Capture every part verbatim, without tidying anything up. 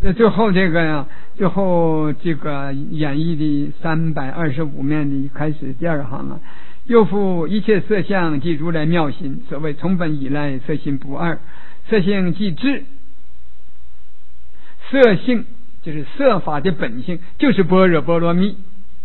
这最后这个呀，最后这个演绎的三百二十五面的开始第二行啊，又复一切色相即如来妙心，所谓从本以来色心不二，色性即智，色性就是色法的本性，就是般若波罗蜜，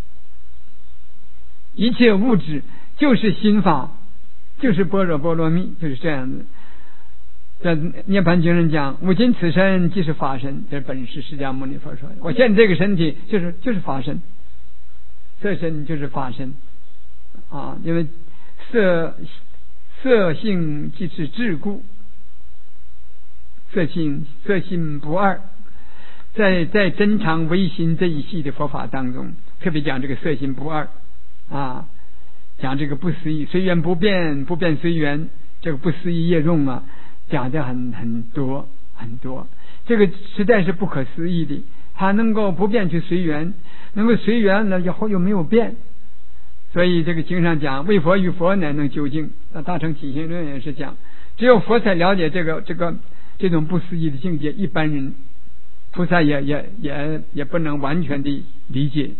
一切物质就是心法，就是般若波罗蜜，就是这样子。在涅槃经上讲，吾今此身即是法身，这是本师释迦牟尼佛说的。我现在这个身体就是就是法身，色身就是法身啊，因为色色性即是智故，色性色性不二。在在真常唯心这一系的佛法当中，特别讲这个色心不二啊，讲这个不思议，随缘不变，不变随缘，这个不思议业用啊，讲的很很多很多，这个实在是不可思议的。它能够不变去随缘，能够随缘呢以后又没有变，所以这个经上讲，为佛与佛乃能究竟。那大乘起信论也是讲，只有佛才了解这个这个这种不思议的境界，一般人菩萨也也也也不能完全的理解。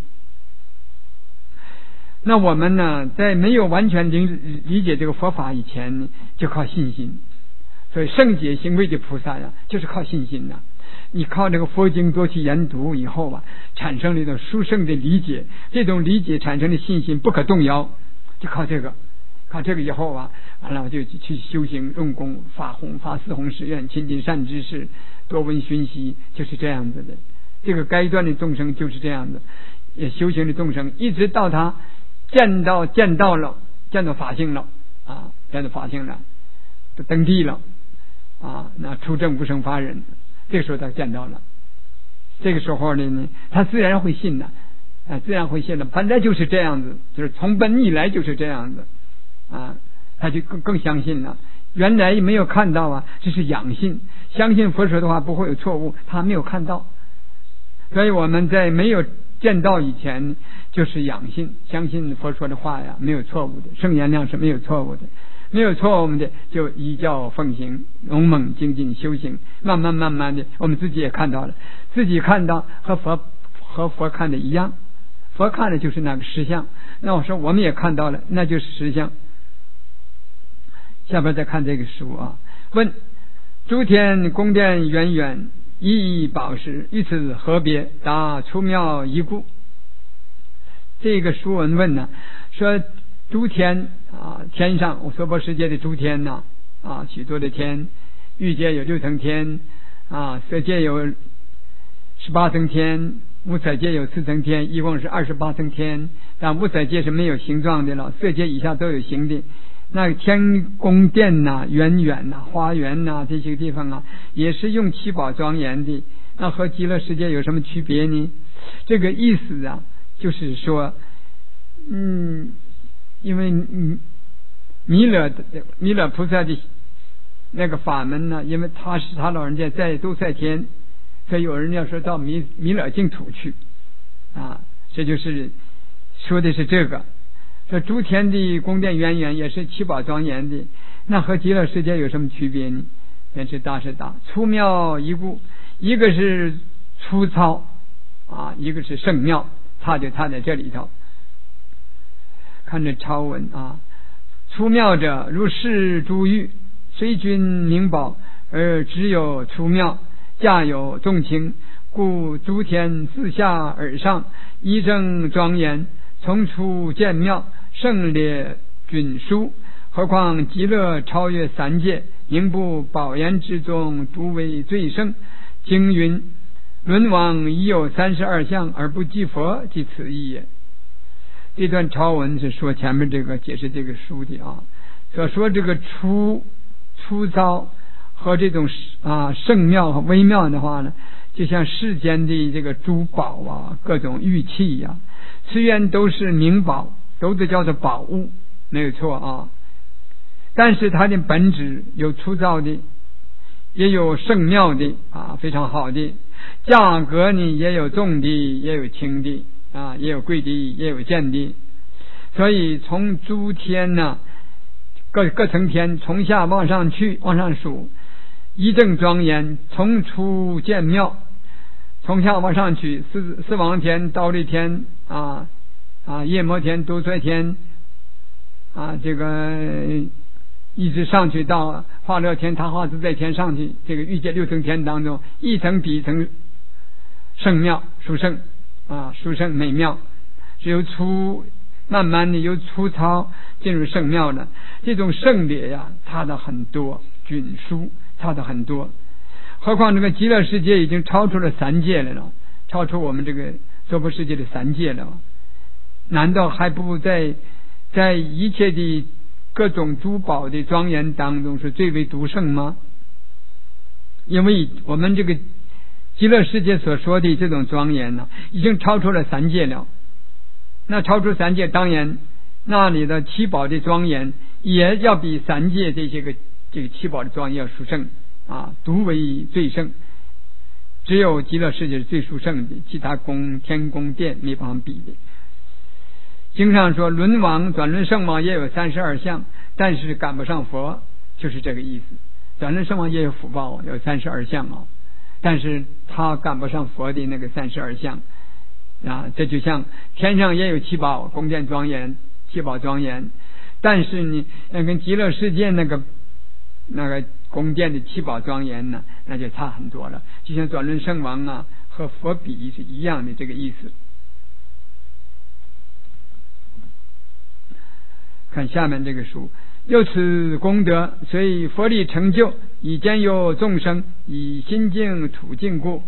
那我们呢，在没有完全理理解这个佛法以前，就靠信心。所以圣解行慧的菩萨呀，就是靠信心呐。你靠这个佛经多去研读以后啊，产生了一种殊胜的理解，这种理解产生的信心不可动摇，就靠这个，靠这个以后啊，完了就去修行用功，发弘发四弘誓愿，亲近善知识，多闻熏习，就是这样子的。这个该断的众生就是这样的，也修行的众生，一直到他见到见到了，见到法性了啊，见到法性了，都登地了啊，那出正不生法忍，这个时候他见到了，这个时候呢，他自然会信的啊，自然会信的，本来就是这样子，就是从本以来就是这样子啊，他就更更相信了。原来没有看到啊，这是养信，相信佛说的话不会有错误，他没有看到，所以我们在没有见到以前就是养信，相信佛说的话呀没有错误的，圣言量是没有错误的，没有错误的就依教奉行，勇猛精进修行，慢慢慢慢的我们自己也看到了，自己看到和佛和佛看的一样，佛看的就是那个实相，那我说我们也看到了，那就是实相。下边再看这个书啊，问诸天宫殿远远，一一宝石，于此何别？答出妙一故。这个书文问呢，说诸天啊，天上娑婆世界的诸天呐 啊, 啊，许多的天，欲界有六层天啊，色界有十八层天，无色界有四层天，一共是二十八层天。但无色界是没有形状的了，色界以下都有形的。那天宫殿呐、啊、园园呐、啊、花园呐、啊、这些地方啊，也是用七宝庄严的。那和极乐世界有什么区别呢？这个意思啊，就是说，嗯，因为嗯弥勒的弥勒菩萨的那个法门呢，因为他是他老人家在都在天，所以有人要说到弥弥勒净土去啊，这就是说的是这个。这诸天的宫殿园园也是七宝庄严的，那和极乐世界有什么区别呢？也是大是大，粗妙一故，一个是粗糙啊，一个是圣妙，差就差在这里头。看这超文啊，粗妙者如是珠玉，虽君名宝，而只有粗妙，价有重轻，故诸天自下而上，一正庄严，从粗见妙，胜劣均殊，何况极乐超越三界，名不宝岩之中，独为最胜。经云：轮王已有三十二相，而不及佛，即此意也。这段超文是说前面这个解释这个书的啊，所说这个粗粗糙和这种啊圣妙和微妙的话呢，就像世间的这个珠宝啊，各种玉器呀、啊，虽然都是名宝，都是叫做宝物，没有错啊。但是它的本质有粗糙的，也有圣妙的啊，非常好的。价格呢也有重的，也有轻的啊，也有贵的，也有贱的。所以从诸天呢、啊，各各层天从下往上去，往上数，一正庄严，从粗见妙。 从下往上去，四四王天、忉利天啊啊，夜摩天、都率天啊，这个一直上去到化乐天、他化自在天上去，这个欲界六层天当中，一层比一层圣妙殊胜啊，殊胜美妙，只有粗慢慢的由粗糙进入圣妙的这种圣烈呀，差的很多，均殊差的很多。何况这个极乐世界已经超出了三界来了，超出我们这个娑婆世界的三界了，难道还不在在一切的各种珠宝的庄严当中是最为独胜吗？因为我们这个极乐世界所说的这种庄严呢，已经超出了三界了。那超出三界，当然那里的七宝的庄严也要比三界这些个这个七宝的庄严要殊胜啊，独为最胜。只有极乐世界是最殊胜的，其他宫天宫殿没办法比的。经上说轮王转轮圣王也有三十二相，但是赶不上佛，就是这个意思。转轮圣王也有福报，有三十二相啊，但是他赶不上佛的那个三十二相啊。这就像天上也有七宝宫殿庄严，七宝庄严，但是你跟极乐世界那个那个宫殿的七宝庄严呢，那就差很多了。就像转轮圣王啊和佛比是一样的这个意思。看下面这个书，由此功德，所以佛力成就，以兼有众生，以心净土净故。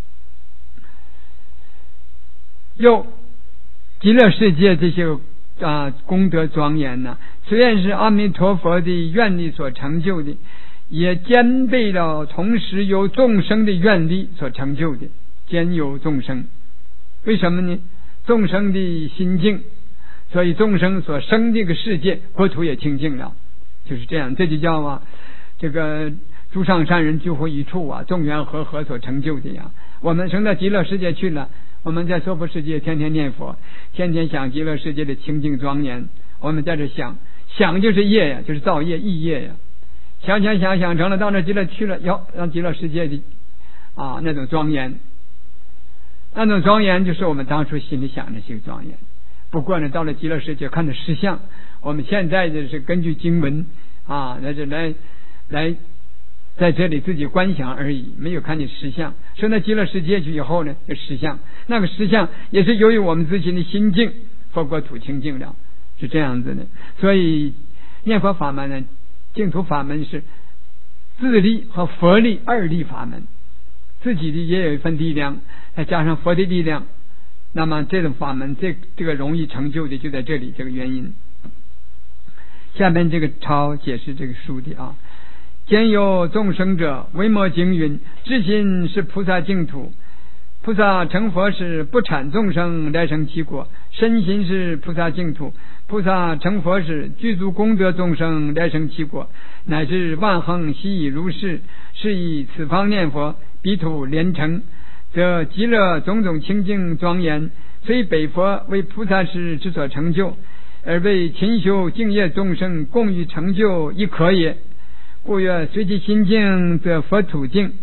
又极乐世界这些啊功德庄严呢，虽然是阿弥陀佛的愿力所成就的，也兼备了同时由众生的愿力所成就的，兼有众生。为什么呢？众生的心净，所以众生所生这个世界国土也清净了，就是这样。这就叫啊这个诸上善人聚会一处啊，众缘和合所成就的呀。我们升到极乐世界去了，我们在娑婆世界天天念佛，天天想极乐世界的清净庄严，我们在这想想就是业呀，就是造业意业呀。想想想想成了，到那极乐去了，要让极乐世界的啊那种庄严，那种庄严就是我们当初心里想的这个庄严。不过呢，到了极乐世界看的实相，我们现在就是根据经文啊来这来来在这里自己观想而已，没有看见实相。升到极乐世界去以后呢，有实相，那个实相也是由于我们自己的心境，佛国土清净了，是这样子的。所以念佛法门呢，净土法门是自力和佛力二力法门，自己的也有一份力量，再加上佛的力量，那么这种法门这这个容易成就的就在这里，这个原因。下面这个抄解释这个书的啊，兼有众生者，维摩经云：至心是菩萨净土，菩萨成佛时不产众生来生其国；身心是菩萨净土，菩萨成佛时具足功德众生来生其国，乃至万恒悉以如是。是以此方念佛，彼土连成，则极乐种种清净庄严，虽北佛为菩萨时之所成就，而为勤修净业众生共于成就亦可也。故曰：随其心净，则佛土净。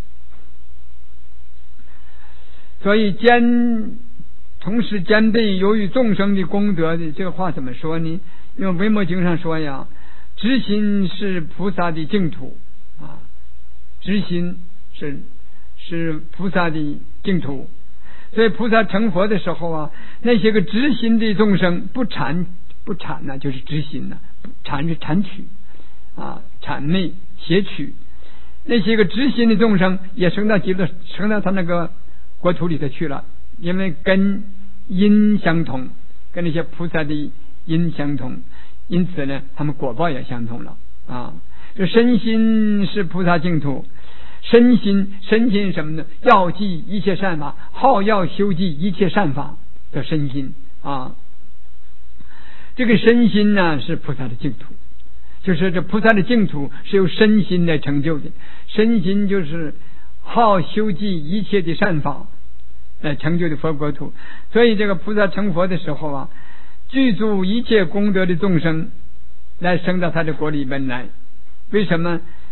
所以兼同时兼备由于众生的功德的这个话怎么说呢？因为维摩经上说呀，知心是菩萨的净土啊，知心是是菩萨的净土。所以菩萨成佛的时候啊，那些个知心的众生不产不产呢，就是知心呢，产是产取啊，谄媚邪取，那些个知心的众生也升到极乐，升到他那个国土里头去了，因为跟因相同，跟那些菩萨的因相同，因此呢，他们果报也相同了啊。这身心是菩萨净土，身心身心什么呢？要记一切善法，好要修记一切善法的身心啊。这个身心呢，是菩萨的净土。就是这菩萨的净土是由身心来成就的，身心就是好修记一切的善法来成就的佛国土。所以这个菩萨成佛的时候啊，具足一切功德的众生来生到他的国里面来。为什么？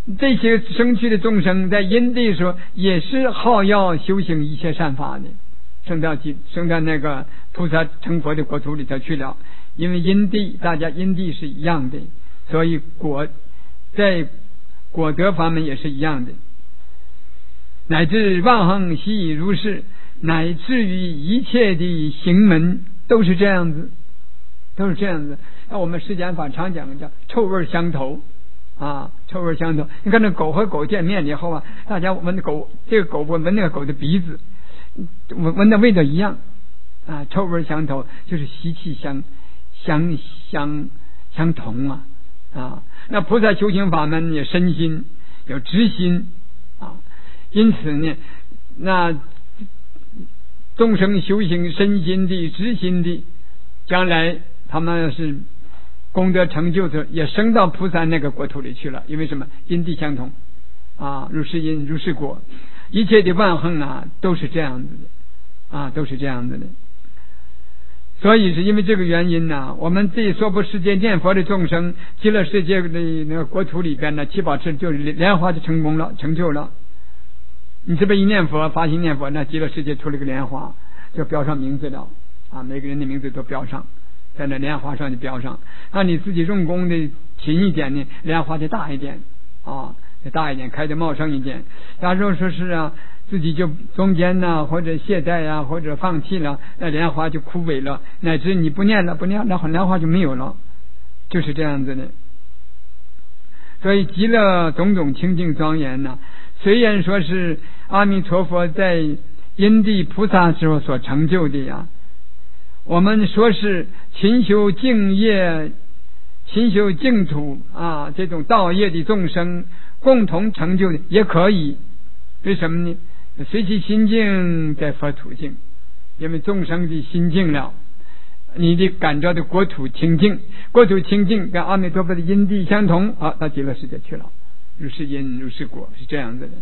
这些生去的众生在因地时候也是好要修行一切善法的，升到升到那个菩萨成佛的国土里头去了。因为因地大家因地是一样的，所以果在果德方面也是一样的，乃至万行悉如是，乃至于一切的行门都是这样子，都是这样子。那我们释迦法常讲叫臭味相投啊，臭味相投。你看那狗和狗见面以后啊，大家闻的狗，这个狗闻那个狗的鼻子，闻闻的味道一样啊，臭味相投，就是习气相相相相同啊啊。那菩萨修行法门也身心有知心啊，因此呢，那众生修行身心的知心的，将来他们是功德成就的，也升到菩萨那个国土里去了。因为什么？因地相同啊，如是因如是果，一切的万行啊都是这样子的啊，都是这样子的。所以是因为这个原因呢、啊，我们这娑婆世界念佛的众生，极乐世界的那个国土里边呢，七宝池就是莲花就成功了，成就了。你这边一念佛，发心念佛，那极乐世界出了个莲花，就标上名字了啊，每个人的名字都标上，在那莲花上就标上。那你自己用功的勤一点呢，莲花就大一点啊，就大一点，开的茂盛一点。假如说是啊，自己就中间呢，或者懈怠啊，或者放弃了，那莲花就枯萎了，乃至你不念了，不念，那莲花就没有了，就是这样子的。所以极乐种种清净庄严呢、啊，虽然说是阿弥陀佛在因地菩萨时候所成就的呀，我们说是勤修净业、勤修净土啊，这种道业的众生共同成就的也可以。为什么呢？随其心境在佛土境，因为众生的心境了，你的感召的国土清净，国土清净跟阿弥陀佛的因地相同，好，到极乐世界去了。如是因如是果，是这样子的。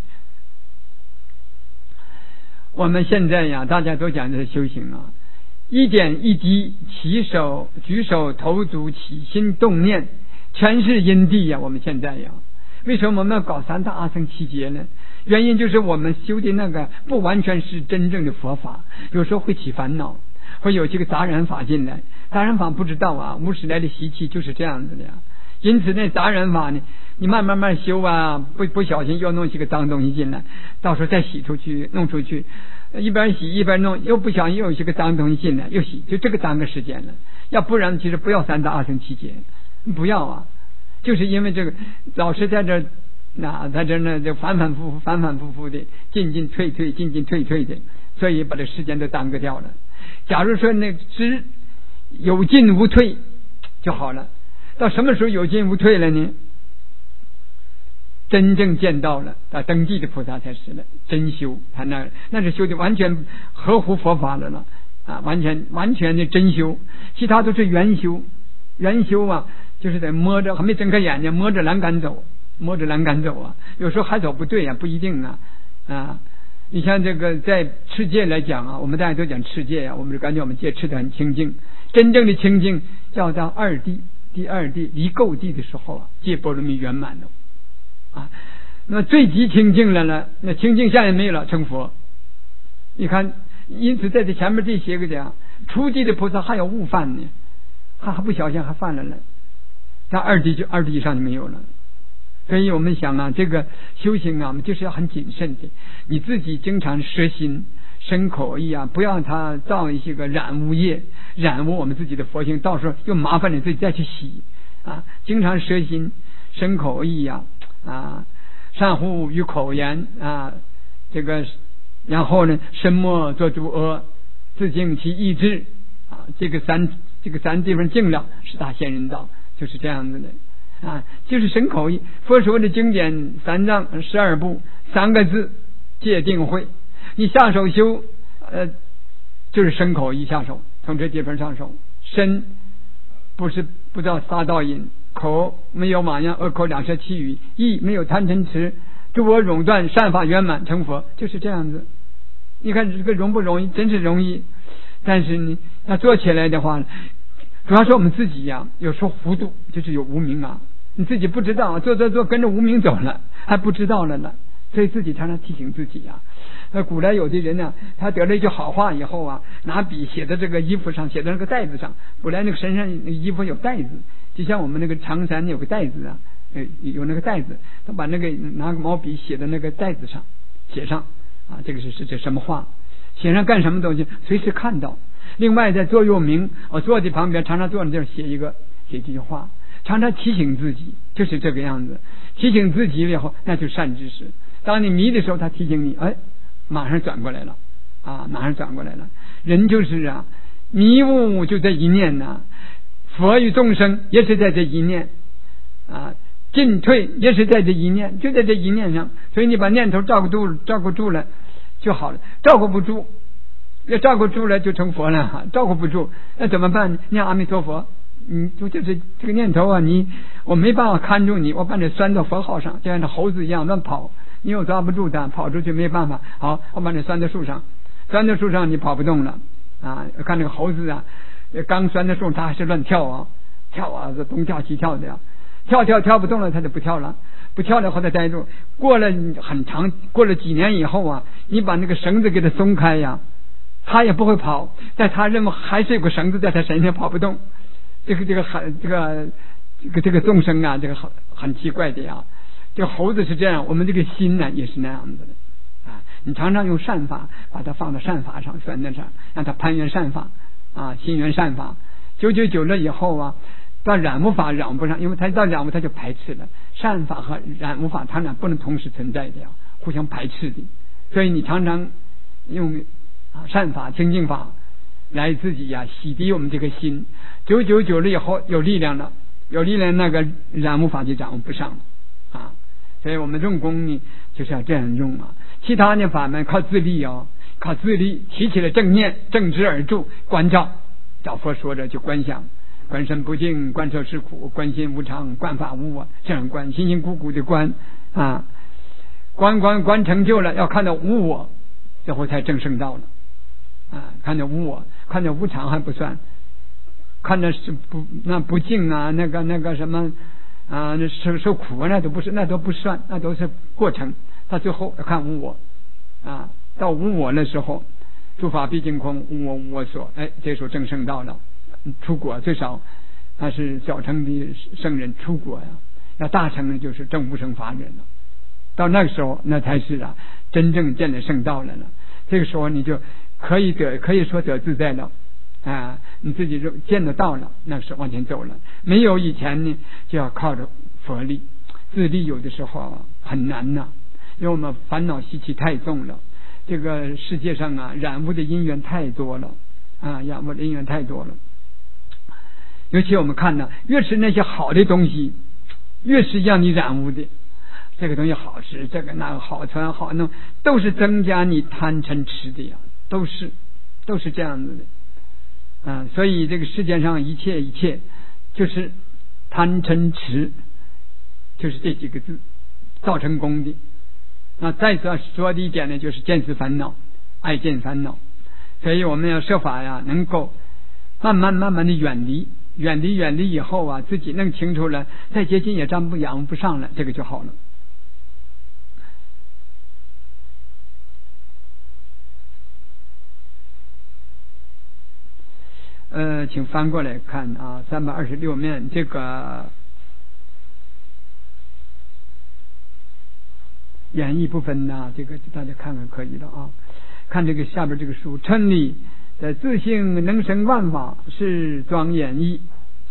我们现在呀，大家都讲的是修行啊，一点一滴，起手举手投足起心动念，全是因地呀。我们现在呀，为什么我们要搞三大阿僧祇劫呢？原因就是我们修的那个不完全是真正的佛法，有时候会起烦恼，会有这个杂染法进来。杂染法不知道啊，无始来的习气就是这样子的呀。因此那杂染法呢，你慢慢慢修啊，不不小心又弄几个脏东西进来，到时候再洗出去弄出去，一边洗一边弄，又不小心又有些个脏东西进来又洗，就这个耽搁时间了。要不然其实不要三大阿僧祇劫，不要啊，就是因为这个老是在这那在这呢就反反复复反反复复的进进退退进进退退的，所以把这时间都耽搁掉了。假如说那只有进无退就好了，到什么时候有进无退了呢？真正见到了啊，登记的菩萨才是了真修，他那那是修的完全合乎佛法的了啊，完全完全的真修，其他都是圆修。圆修啊，就是得摸着，还没睁开眼睛，摸着栏杆走，摸着栏杆走啊，有时候还走不对啊，不一定啊啊。你像这个在持戒来讲啊，我们大家都讲持戒啊，我们就感觉我们戒持得很清净，真正的清净要到二地第二地离垢地的时候啊，戒波罗蜜圆满了啊。那么最极清净了呢，那清净相也没有了，成佛。你看，因此在这前面这些个讲，初地的菩萨还有误犯呢，还还不小心还犯了呢，到二地就二地以上就没有了。所以我们想啊，这个修行啊，我们就是要很谨慎的，你自己经常摄心身口意啊，不要让它造一些个染污业，染污我们自己的佛性，到时候又麻烦你自己再去洗啊。经常摄心身口意啊啊，善护于口言啊，这个然后呢，身莫作诸恶，自净其意志啊，这个三这个三地方净了，是大仙人道，就是这样子的。啊，就是身口意。佛说的经典三藏十二部三个字戒定慧，你下手修呃就是身口意下手，从这地方上手。身不是不造杀盗淫，口没有马样恶口两舌绮语，意没有贪嗔痴，诸我垄断善法圆满成佛，就是这样子。你看这个容不容易？真是容易，但是你要做起来的话，主要是我们自己呀、啊，有时候糊涂，就是有无明啊。 你自己不知道，做做做跟着无名走了，还不知道了呢。所以自己常常提醒自己呀、啊。那古来有的人呢，他得了一句好话以后啊，拿笔写在这个衣服上，写在那个袋子上。本来那个身上那个衣服有袋子，就像我们那个长衫有个袋子啊，呃，有那个袋子，他把那个拿个毛笔写在那个袋子上，写上啊，这个是是这什么话？写上干什么东西？随时看到。另外在座右铭，我坐在旁边，常常坐在这儿写一个写这句话，常常提醒自己，就是这个样子。提醒自己以后，那就善知识。当你迷的时候，他提醒你，哎，马上转过来了，啊，马上转过来了。人就是啊，迷雾就在一念呐、啊，佛与众生也是在这一念，啊，进退也是在这一念，就在这一念上。所以你把念头照顾住，照顾住了就好了。照顾不住，要照顾住了就成佛了。照顾不住，那怎么办？念阿弥陀佛，你就就是这个念头啊，你我没办法看住你，我把你拴到佛号上，就像这猴子一样乱跑。你又抓不住它，跑出去没办法。好，我把你拴在树上，拴在树上你跑不动了啊！看那个猴子啊，刚拴在树上，它还是乱跳啊，跳啊，这东跳西跳的呀，跳跳跳不动了，它就不跳了，不跳了后它呆住。过了很长，过了几年以后啊，你把那个绳子给它松开呀，它也不会跑，但它认为还是有个绳子在它身上跑不动。这个这个很这个这个这个众生啊，这个很很奇怪的呀。这个猴子是这样，我们这个心呢也是那样子的啊。你常常用善法把它放到善法上，拴在上，让它攀缘善法啊，心缘善法。久久久了以后啊，到染污法染不上，因为它到染污它就排斥了。善法和染污法它俩不能同时存在的呀，互相排斥的。所以你常常用啊善法清净法来自己呀、啊、洗涤我们这个心。久久久了以后有力量了，有力量那个染污法就染污不上了啊。所以我们用功呢就是要这样用啊，其他的法门靠自力哦，靠自力提起了正念，正直而住，观照，照佛说的就观想，观身不净，观受是苦，观心无常，观法无我，这样观，辛辛苦苦的观啊，观观观成就了，要看到无我，最后才正圣道了啊，看到无我，看到无常还不算，看到是不那不净啊，那个那个什么。啊，那受受苦啊，那都不是，那都不算，那都是过程。到最后要看无我啊，到无我的时候，诸法毕竟空，无我无我所。哎，这时候正圣道了，出国最少那是小乘的圣人出国呀，那大乘呢就是正无生法忍了。到那个时候，那才是啊，真正见了圣道了呢。这个时候你就可以得，可以说得自在了。啊，你自己就见得到了，那是往前走了。没有以前呢，就要靠着佛力，自力有的时候啊很难呐、啊，因为我们烦恼习气太重了。这个世界上啊，染污的因缘太多了啊，染污的因缘太多了。尤其我们看呢，越是那些好的东西，越是让你染污的。这个东西好吃，这个那个好穿好弄，都是增加你贪嗔痴的呀，都是都是这样子的。啊，所以这个世界上一切一切就是贪嗔痴，就是这几个字造成功的。那再说说的一点呢，就是见思烦恼，爱见烦恼。所以我们要设法呀，能够慢慢慢慢的远离，远离远离以后啊，自己弄清楚了，再接近也沾不养不上了，这个就好了。呃，请翻过来看啊，三百二十六面这个演绎部分呢，这个大家看看可以了啊。看这个下边这个书，称理的自性能生万法，是庄严义。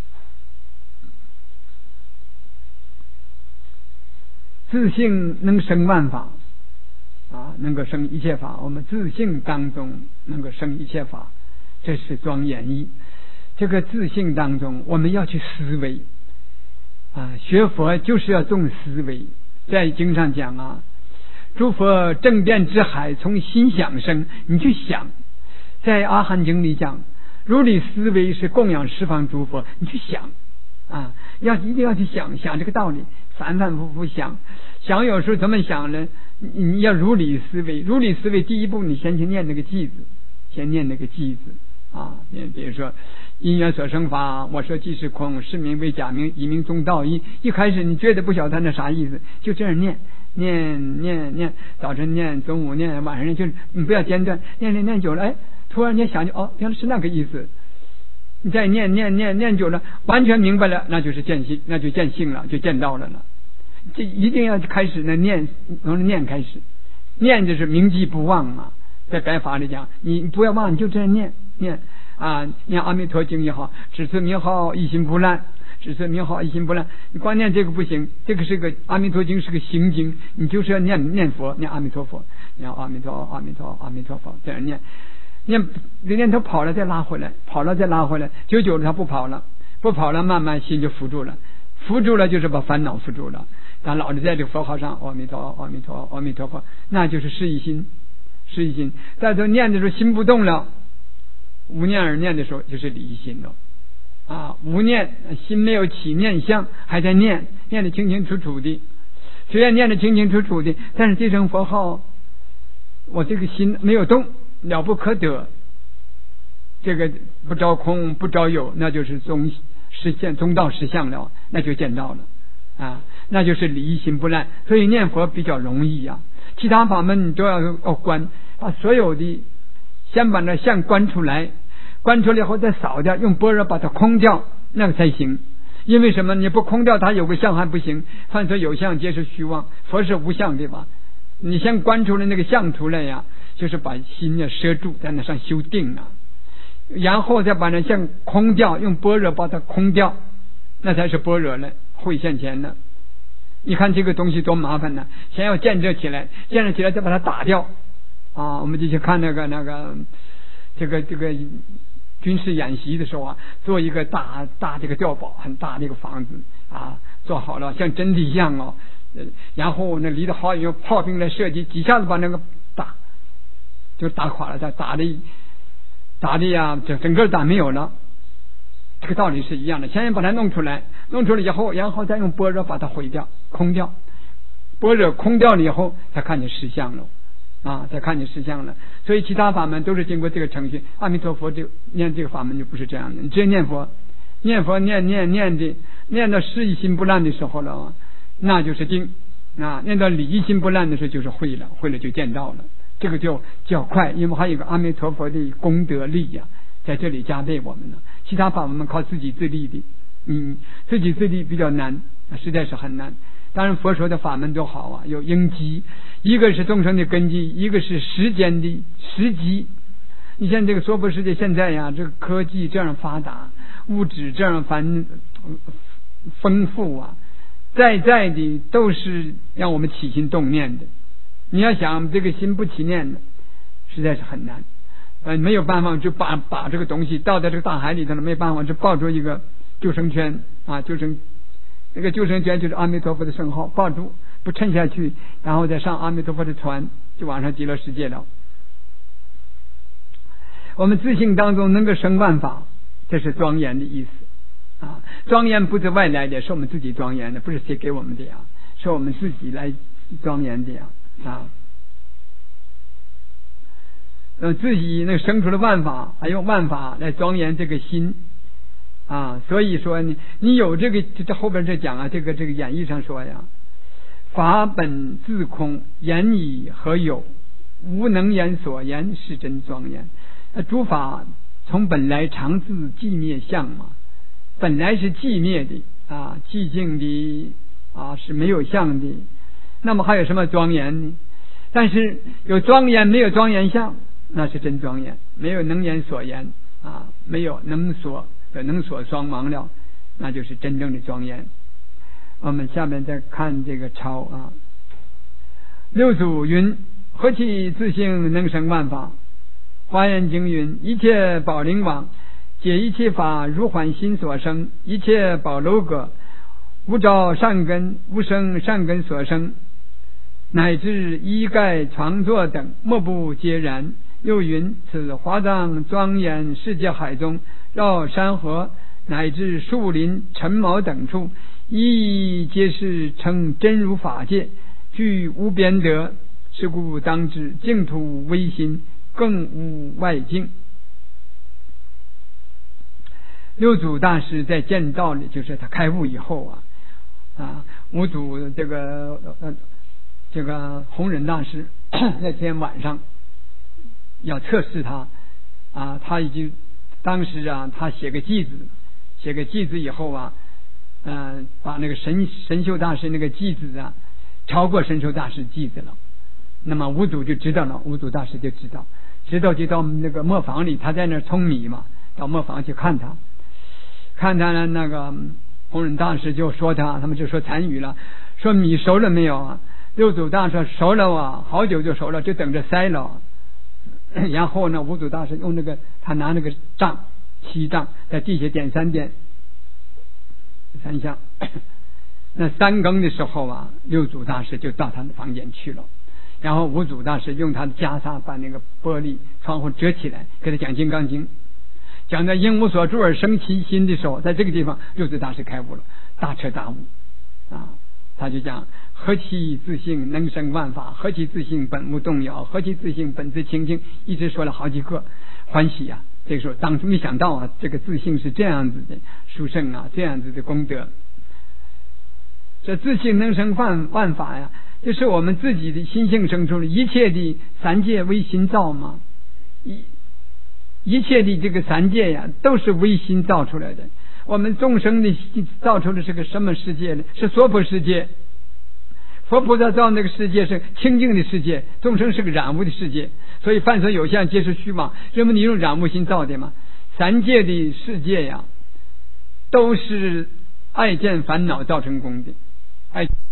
自性能生万法啊，能够生一切法。我们自性当中能够生一切法。这是庄严义。这个自性当中我们要去思维啊，学佛就是要重思维。在经上讲啊，诸佛正遍之海，从心想生。你去想，在阿含经里讲，如理思维是供养十方诸佛。你去想啊，要一定要去想想这个道理，反反复复想想。有时候怎么想呢？你要如理思维，如理思维第一步你先去念那个偈子，先念那个偈子啊。你比如说因缘所生法，我说即是空，是名为假名，以名中道义。一开始你觉得不晓得那啥意思，就这样念念念念，早晨念，中午念，晚上念，就是你不要间断，念念念久了，哎，突然间想起哦，原来是那个意思。你再念念念念久了，完全明白了，那就是见性，那就见性了，就见到了了。这一定要开始呢念，从念开始，念就是铭记不忘啊。在白法里讲，你不要忘，你就这样念念啊，念阿弥陀经也好，只是名号一心不乱，只是名号一心不乱。你光念这个不行，这个是个阿弥陀经，是个行经，你就是要念念佛，念阿弥陀佛，念阿弥陀阿弥陀阿弥陀佛，这样念。念念头跑了再拉回来，跑了再拉回来，久久了他不跑了，不跑了，慢慢心就扶住了，扶住了就是把烦恼扶住了。但老是在这个佛号上，阿弥陀阿弥陀阿弥陀佛，那就是是一心，是一心。在这念的时候心不动了，无念而念的时候就是离心了啊。无念心没有起念相，还在念，念得清清楚楚的，虽然念得清清楚楚的，但是这声佛号我这个心没有动，了不可得，这个不着空不着有，那就是中实现中道实相了，那就见到了啊，那就是离心不乱。所以念佛比较容易啊，其他法门你都要要观，把所有的先把那相观出来，观出来以后再扫掉，用般若把它空掉，那个才行。因为什么？你不空掉它有个相还不行，凡所有相皆是虚妄，佛是无相对吧？你先观出来那个相出来呀，就是把心要摄住，在那上修定啊，然后再把那相空掉，用般若把它空掉，那才是般若了，会现前了。你看这个东西多麻烦呢，先要建设起来，建设起来再把它打掉啊。我们就去看那个那个这个这个军事演习的时候啊，做一个大大这个碉堡，很大的一个房子啊，做好了像真的一样哦。然后那离得好远，炮兵来射击，几下子把那个打就打垮了，再打的打的呀，整整个打没有了。这个道理是一样的，先把它弄出来，弄出来以后，然后再用般若把它毁掉、空掉。般若空掉了以后，才看见实相了啊，才看见实相了。所以其他法门都是经过这个程序。阿弥陀佛这念这个法门就不是这样的，你直接念佛，念佛念念念的，念到是一心不乱的时候了，那就是定啊；念到理一心不乱的时候就是会了，会了就见到了。这个就较快，因为还有一个阿弥陀佛的功德力呀、啊，在这里加倍我们呢。其他法门靠自己自力的，嗯，自己自力比较难，实在是很难。当然佛说的法门都好啊，有因机，一个是众生的根基，一个是时间的时机。你像这个娑婆世界现在呀，这个科技这样发达，物质这样繁丰富啊，在在的都是让我们起心动念的。你要想这个心不起念的，实在是很难。呃，没有办法就把把这个东西倒在这个大海里头了，没办法就抱住一个救生圈啊，救生那个救生圈就是阿弥陀佛的圣号，抱住不沉下去，然后再上阿弥陀佛的船，就往上极乐世界了。我们自性当中能够生万法，这是庄严的意思啊。庄严不是外来的，是我们自己庄严的，不是谁给我们的呀，是我们自己来庄严的呀啊。呃，自己那生出了万法，还用万法来庄严这个心啊。所以说你你有这个，这后边这讲啊，这个这个演义上说呀，法本自空，言以何有？无能言所言，是真庄严。呃，诸法从本来常自寂灭相嘛，本来是寂灭的啊，寂静的啊，是没有相的。那么还有什么庄严呢？但是有庄严，没有庄严相。那是真庄严，没有能言所言啊，没有能所的能所双亡了，那就是真正的庄严。我们下面再看这个抄啊，六祖云：何其自性能生万法。华严经云：一切宝灵网，解一切法如幻心所生，一切宝楼阁，无着善根，无生善根所生，乃至衣盖床座等，莫不皆然。又云：此华藏庄严世界海中，绕山河乃至树林尘毛等处，一一皆是称真如法界，具无边德。是故当知净土微心，更无外境。 六祖大师在见道理，就是他开悟以后啊，啊，五祖这个呃这个弘忍大师那天晚上要测试他啊，他已经当时啊，他写个偈子，写个偈子以后啊，嗯、呃，把那个神神秀大师那个偈子啊，超过神秀大师偈子了。那么五祖就知道了，五祖大师就知道，知道就到那个磨坊里，他在那儿舂米嘛，到磨坊去看他，看他呢，那个弘忍大师就说他，他们就说禅语了，说米熟了没有啊？六祖大师说熟了啊，好久就熟了，就等着筛了。然后呢，五祖大师用那个他拿那个杖锡杖在地下点三点三下。那三更的时候啊，六祖大师就到他的房间去了，然后五祖大师用他的袈裟把那个玻璃窗户遮起来，给他讲金刚经，讲到应无所住而生其心的时候，在这个地方六祖大师开悟了，大彻大悟啊。他就讲何其自性能生万法，何其自性本无动摇，何其自性本自清净，一直说了好几个，欢喜啊。这个时候当初没想到啊，这个自性是这样子的殊胜啊，这样子的功德。这自性能生万万法呀，就是我们自己的心性生出的，一切的三界为心造嘛，一一切的这个三界呀，都是为心造出来的。我们众生的造出的是个什么世界呢？是娑婆世界。佛菩萨造那个世界是清净的世界，众生是个染污的世界，所以凡所有相皆是虚妄。认为你用染污心造的嘛？三界的世界呀，都是爱见烦恼造成功的。爱